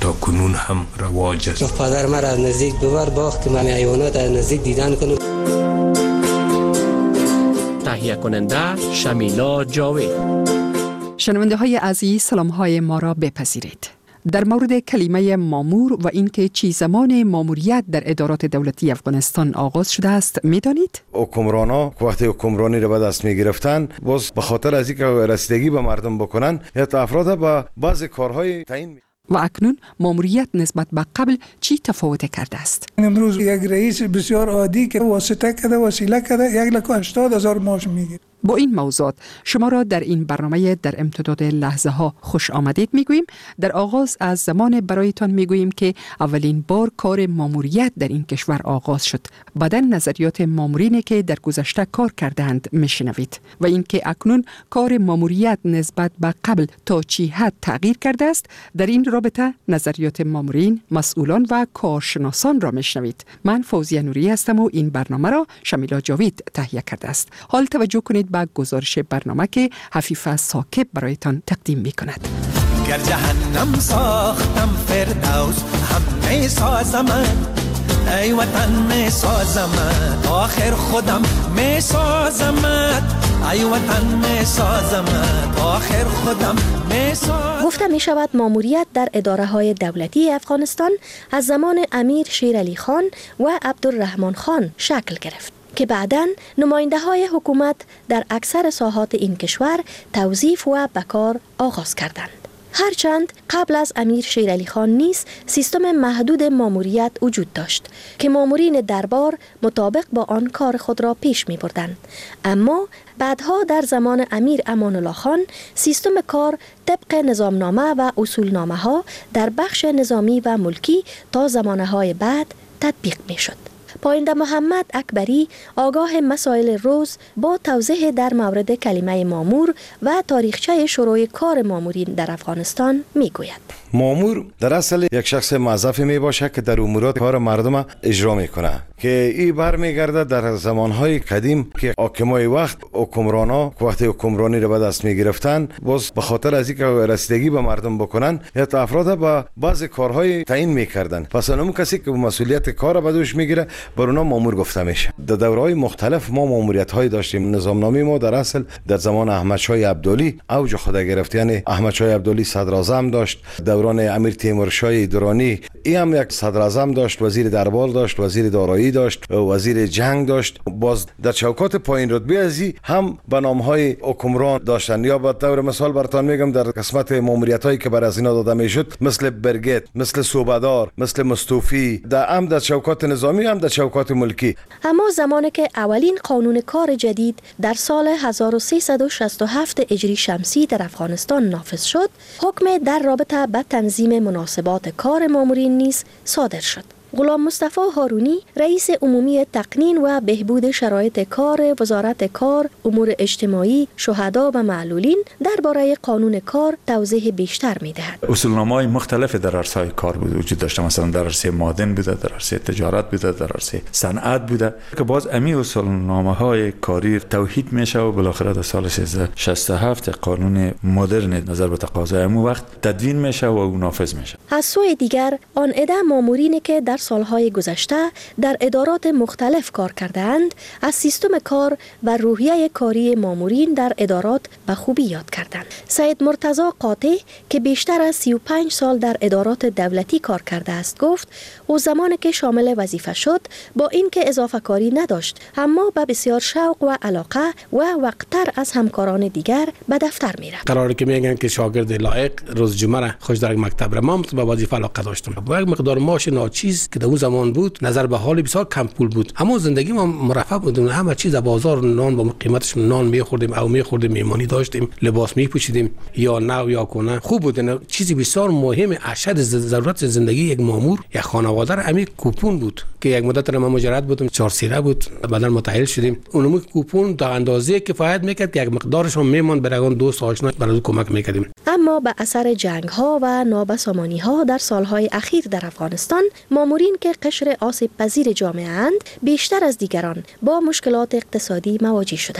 تا کنون هم رواج است. پدر مرا از نزدیک ببر باغ که من حیوانات از نزدیک دیدن کنم. تهیه کننده شمیلا جاوید. شنونده های عزیز، سلام های ما را بپذیرید. در مورد کلمه مامور و اینکه چی زمان ماموریت در ادارات دولتی افغانستان آغاز شده است میدانید؟ حکمرانا وقتی حکمرانی را به دست می گرفتن باز به خاطر از اینکه رسیدگی به مردم بکنن یا افراد به بعضی کارهای تعیین. و اکنون ماموریت نسبت به قبل چی تفاوت کرده است؟ امروز یک رئیس بسیار عادی که واسطه کرده وسیله کرده 1,80,000 معاش میگیره. با این موضوعات شما را در این برنامه در امتداد لحظه ها خوش آمدید میگوییم. در آغاز از زمان برایتان میگوییم که اولین بار کار ماموریت در این کشور آغاز شد. بعداً نظریات مامورینی که در گذشته کار کردند میشنوید و اینکه اکنون کار ماموریت نسبت به قبل تا چی حد تغییر کرده است. در این رابطه نظریات مامورین، مسئولان و کارشناسان را میشنوید. من فوزیه نوری هستم و این برنامه را شمیلا جاوید تهیه کرده است. حال توجه کنید به گزارش برنامه که حفیظ ثاقب برایتان تقدیم می‌کند. گر جهنم ساختم فردوس هم میسازمت، ای وطن میسازمت، آخر خودم میسازمت، ای وطن میسازمت، آخر خودم میسازمت. گفته می شود ماموریت در اداره های دولتی افغانستان از زمان امیر شیر علی خان و عبدالرحمن خان شکل گرفت که بعداً نماینده های حکومت در اکثر ساحات این کشور توظیف و بکار آغاز کردند. هرچند قبل از امیر شیر علی خان نیز سیستم محدود ماموریت وجود داشت که مامورین دربار مطابق با آن کار خود را پیش می بردند. اما بعدها در زمان امیر امان الله خان سیستم کار طبق نظامنامه و اصولنامه ها در بخش نظامی و ملکی تا زمانه های بعد تطبیق می شد. پاینده محمد اکبری آگاه مسائل روز با توضیح در مورد کلمه مامور و تاریخچه شروع کار مامورین در افغانستان میگوید. مامور در اصل یک شخص موظفی می باشه که در امورات کار مردم اجرا میکنه که این برمیگرده در زمانهای قدیم که حاکمای وقت حکمرانا وقتی حکمرانی را به دست می گرفتن باز به خاطر از اینکه رسیدگی به مردم بکنن یا افراد به بعضی کارهای تعیین میکردن. پس اون کسی که مسئولیت کار به دوش میگیره بر اونا مامور گفته میشه. در دوره‌های مختلف ما ماموریت‌های داشتیم. نظامنامه ما در اصل در زمان احمد شاه عبدالی اوج خود گرفت. یعنی احمد شاه عبدالی صدراعظم داشت، دوران امیر تیمور شاه درانی این هم یک صدراعظم داشت، وزیر دربار داشت، وزیر دارایی داشت، وزیر جنگ داشت. باز در چوکات پایین رتبه ازی هم به نام‌های حکمران داشتن. یا با طور مثال براتون میگم در قسمت ماموریت‌هایی که بر از اینا داده میشد مثل برگت، مثل صوبدار، مثل مستوفی، در چوکات نظامی هم در چوکات ملکی. اما زمانی که اولین قانون کار جدید در سال 1367 هجری شمسی در افغانستان نافذ شد، حکم در رابطه به تنظیم مناسبات کار مامورین نیز صادر شد. غلام مصطفی هارونی رئیس عمومی تقنین و بهبود شرایط کار وزارت کار، امور اجتماعی، شهدا و معلولین درباره قانون کار توضیح بیشتر می‌دهد. اصولنامه‌های مختلف در عرصه‌های کار وجود داشته، مثلا در عرصه معدن بوده، در عرصه تجارت بوده، در عرصه صنعت بوده که باز امی اصولنامه‌های کاری توحید میشه و بالاخره در سال 1367 قانون مدرن نظر به تقاضای امو وقت تدوین میشه و نافذ میشه. از سوی دیگر آن عده مامورینی که در سالهای گذشته در ادارات مختلف کار کردند از سیستم کار و روحیه کاری مامورین در ادارات به خوبی یاد کردند. سید مرتضی قاطع که بیشتر از 35 سال در ادارات دولتی کار کرده است گفت او زمانی که شامل وظیفه شد با اینکه اضافه کاری نداشت اما به بسیار شوق و علاقه و وقتتر از همکاران دیگر به دفتر میرفت. قراره که میگن که شاگرد لایق روز جمعه خوش در مکتب رم به وظیفه علاقه داشتم. با یک مقدار معاش ناچیز که در اون زمان بود نظر به حال بسیار کم پول بود، اما زندگی ما مرفه بود. همه چیز بازار نان با قیمتش نان میخوردیم او میخوردیم، میمانی داشتیم، لباس میپوشیدیم یا نو یا کنه خوب بود. چیزی بسیار مهم اشد ضرورت زندگی یک مامور یا خانواده همین کوپون بود که یک مدت ما مجرد بودم 4 سیره بود، بعداً متأهل شدیم. اونم کوپون در اندازه کفایت میکرد که یک مقدارش هم میمون برای اون دوست آشنا برای کمک میکردیم. اما به اثر جنگ ها و نابسامانی ها در سالهای اخیر در افغانستان مامورین که قشر آسیب پذیر جامعه اند بیشتر از دیگران با مشکلات اقتصادی مواجه شدند.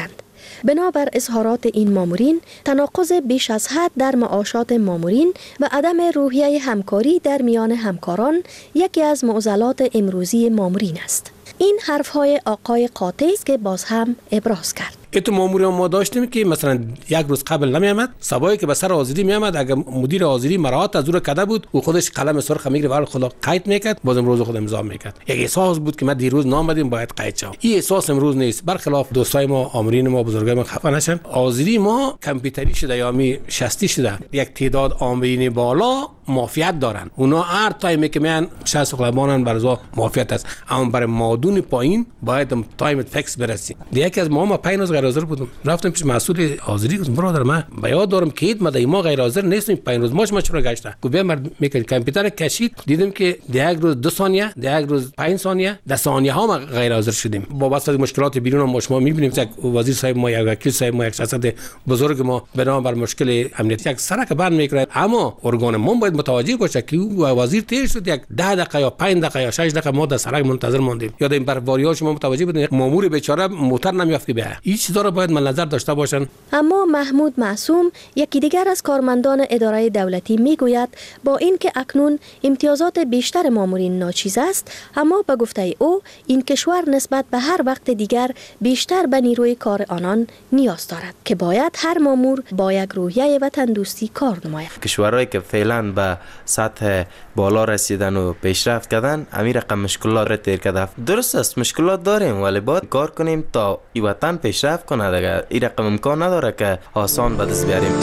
بنابر اظهارات این مامورین، تناقض بیش از حد در معاشات مامورین و عدم روحیه همکاری در میان همکاران یکی از معضلات امروزی مامورین است. این حرفهای آقای قاطع است که باز هم ابراز کرد. تو ماموری ما داشتیم که مثلا یک روز قبل نمیامد، صباحی که به سر حاضری میامد، اگر مدیر حاضری مراعات از او کرده بود و خودش قلم سرخ میگیره و خدا قید میکرد، باز امروز خود امضا میکرد. یک احساس بود که من دیروز نامدیم باید قید شم. این احساس امروز نیست. برخلاف دوستای ما، آمرین ما، بزرگای ما خفه نشن. حاضری ما کامپیوتری شده یا می شستی شده. یک تعداد آمرین بالا مافیت دارن. اونا هر تایمی که میان 60 قلمانن برزا مافیت است. اما برای مادون پایین باید تایم فکس برسیم. یکی از ما 5 روز غیر حاضر بودم، رفتم پیش مسئول حاضری گفتم برادر من به یاد دارم که ما غیر حاضر نیستیم، 5 روز ما چرا گشته؟ گفت بیا میکنم کامپیوتر کشید، دیدم که یک روز 2 ثانیه، یک روز 5 ثانیه، 10 ثانیه ها ما غیر حاضر شدیم. با واسطه مشکلات بیرون ما شما میبینیم که وزیر صاحب ما، یک وکیل صاحب ما، یک شخصیت بزرگ ما بنابر مشکل امنیتی یک سرک بند میکنه، اما ارگان ما باید متوجه باشه که وزیر تیر شد، یک 10 دقیقه یا 5 دقیقه یا 6 دقیقه ما در سرک منتظر ماندیم. یاد این برواری‌ها شما متوجه بودین، مامور بیچاره موتور نمیافت که بیا. این چیزا رو باید نظر داشته باشن. اما محمود معصوم، یکی دیگر از کارمندان اداره دولتی، میگوید با اینکه اکنون امتیازات بیشتر مامورین ناچیز است، اما به گفته او این کشور نسبت به هر وقت دیگر بیشتر به نیروی کار آنان نیاز دارد که باید هر مامور با یک روحیه وطن دوستی کار نماید. کشورهایی که فعلا به سطح بالا رسیدن و پیشرفت کردن، امیر رقم مشکلات را تیر کرده. درست است مشکلات داریم، ولی باید کار کنیم تا این وطن پیشرفت کنه. دیگه این رقم امکان نداره که آسان به دست بیاریم.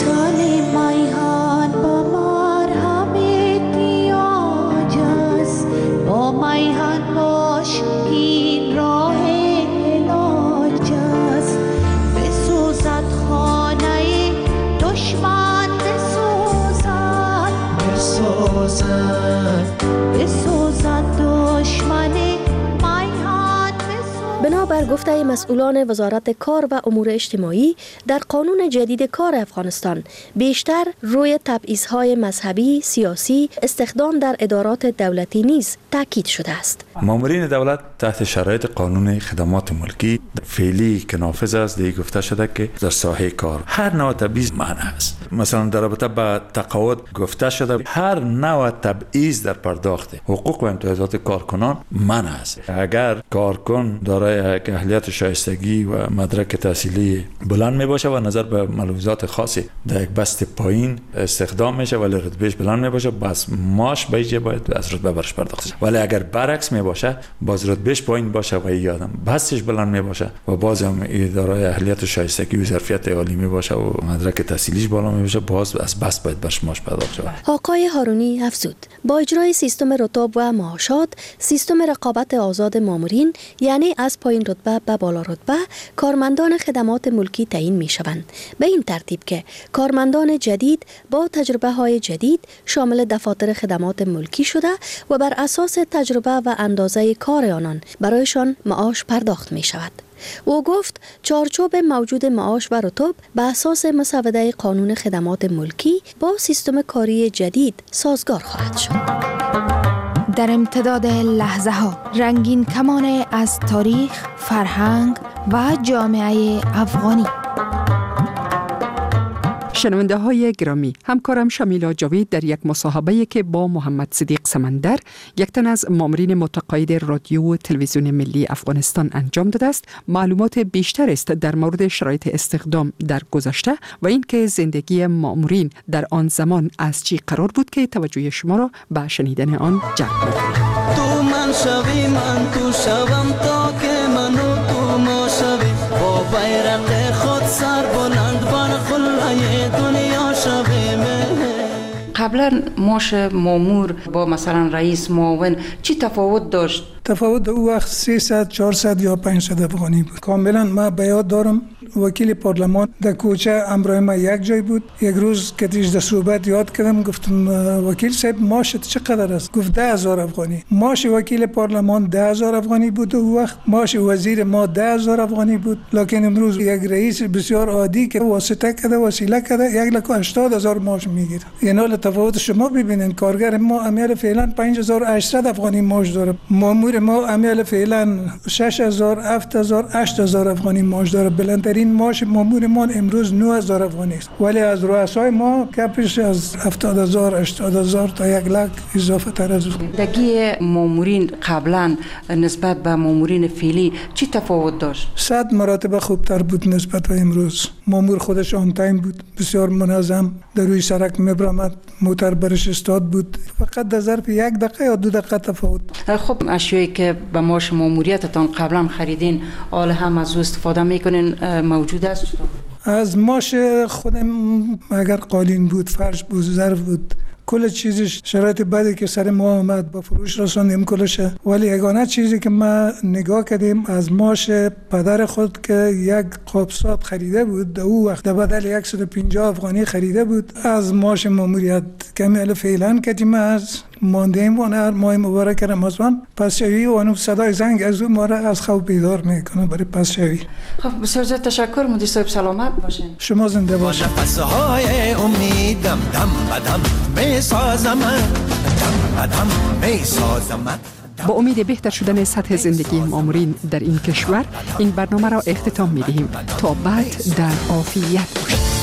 بنابر گفته مسئولان وزارت کار و امور اجتماعی، در قانون جدید کار افغانستان بیشتر روی تبعیض‌های مذهبی، سیاسی، استخدام در ادارات دولتی نیز تاکید شده است. مامورین دولت تحت شرایط قانون خدمات ملکی فعلی که نافذ است، دیگه گفته شده که در ساحه کار هر نوع تبعیض منع است. مثلا در رابطه با تقاعد گفته شده هر نوع تبعیض در پرداخت حقوق و امتیازات کارکنان منع است. اگر کارکن دارای اهلیت شایستگی و مدرک تحصیلی بلند می باشه و نظر به ملحوظات خاصی در یک بست پایین استخدام میشه ولی رتبهش بلند می باشه، بس ماش بیجه باید از رتبه برش پرداخت شه. ولی اگر برعکس می باشه، باز رتبهش پایین باشه و یادم بستش بلند می باشه و باز هم دارای اهلیت شایستگی و ظرفیت عالی می باشه و مدرک تحصیلیش بالا می باشه، باز از بست باید برش ماش پرداخت شه. آقای هارونی افزود با اجرای سیستم رتب و معاشات، سیستم رقابت آزاد مامورین، یعنی از پایین رتبه به بالا رتبه، کارمندان خدمات ملکی تعیین می شوند. به این ترتیب که کارمندان جدید با تجربه های جدید شامل دفاتر خدمات ملکی شده و بر اساس تجربه و اندازه کار آنان برایشان معاش پرداخت می شود. او گفت چارچوب موجود معاش و رتب به اساس مسوده قانون خدمات ملکی با سیستم کاری جدید سازگار خواهد شد. در امتداد لحظه ها رنگین کمان از تاریخ، فرهنگ و جامعه افغانی. شنونده های گرامی، همکارم شمیلا جاوید در یک مصاحبه‌ای که با محمد صدیق سمندر، یک تن از مامورین متقاعد رادیو و تلویزیون ملی افغانستان انجام داده است، معلومات بیشتر است در مورد شرایط استخدام در گذشته و اینکه زندگی مامورین در آن زمان از چی قرار بود که توجه شما را به شنیدن آن جلب می‌کند. تو من شوی من تو شوم تا که منو تو ما شوی، با بیرق خود سر بلند بر خلای دنیا شوی. قبلا معاش مامور با مثلا رئیس معاون چی تفاوت داشت؟ تفاوت او وقت 300 400 یا 500 افغانی بود. کاملا ما به یاد دارم وکیل پارلمان در کوچه همراه ما یک جای بود. یک روز که در صحبت یاد کردم، گفتم وکیل صاحب معاشت چقدر است؟ گفت 10,000 افغانی. معاش وکیل پارلمان 10,000 افغانی بود او وقت. معاش وزیر ما 10,000 افغانی بود. لکن امروز یک رئیس بسیار عادی که واسطه کرده، وسیله کرده، 1,80,000 معاش میگیره. یعنی تفاوت شما ببینید، کارگر ما امیر فعلا 5,800 افغانی معاش داره. مامور مامور ما عمل فعلا 6000 7000 8000 افغانی معاش داره. بلندترین معاش مامور ما امروز 9000 افغانی است، ولی از رؤسای ما کپش از 70000 80000 تا 1 لک اضافه تر از اون. دگی مامورین قبلا نسبت به مامورین فعلی چی تفاوت داشت؟ 100 مراتب خوبتر بود نسبت به امروز. مامور خودش آن تایم بود، بسیار منظم، در روی سرک میبرامد، موتر برش استاد بود، فقط در ظرف 1 دقیقه یا 2 دقیقه تفاوت. خب اشیایی که به معاش ماموریتتان قبلا خریدین حال هم از استفاده میکنین موجود است؟ از معاش خودم اگر قالین بود، فرش بود، ظرف بود، کل چیزش شرایط بعدی که سر ما آمد با فروش رساندیم کلشه. ولی یگانه چیزی که ما نگاه کردیم از معاش پدر خود که 1 قابسات خریده بود، در او وقت بدل 150 افغانی خریده بود، از معاش ماموریت کمی فعلا کردیم از ماندیم و هر ماه مبارک رمضان پس شوی و اون صدای زنگ از اون ما را از خواب بیدار میکنه برای پس شوی. خب بسیار زیاد تشکر مدیر صاحب، سلامت باشین. شما زنده باشین. نفس‌های امیدم دم بدم میسازم، دم بدم میسازم. با امید بهتر شدن سطح زندگی مامورین در این کشور این برنامه را اختتام می‌دهیم. تا بعد در عافیت باشید.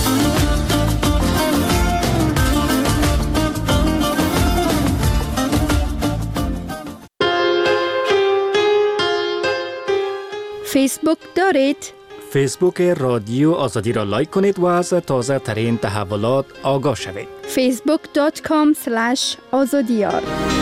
فیسبوک دارید؟ فیسبوک رادیو آزادی را لایک کنید و از تازه ترین تحولات آگاه شوید. facebook.com/azadiyar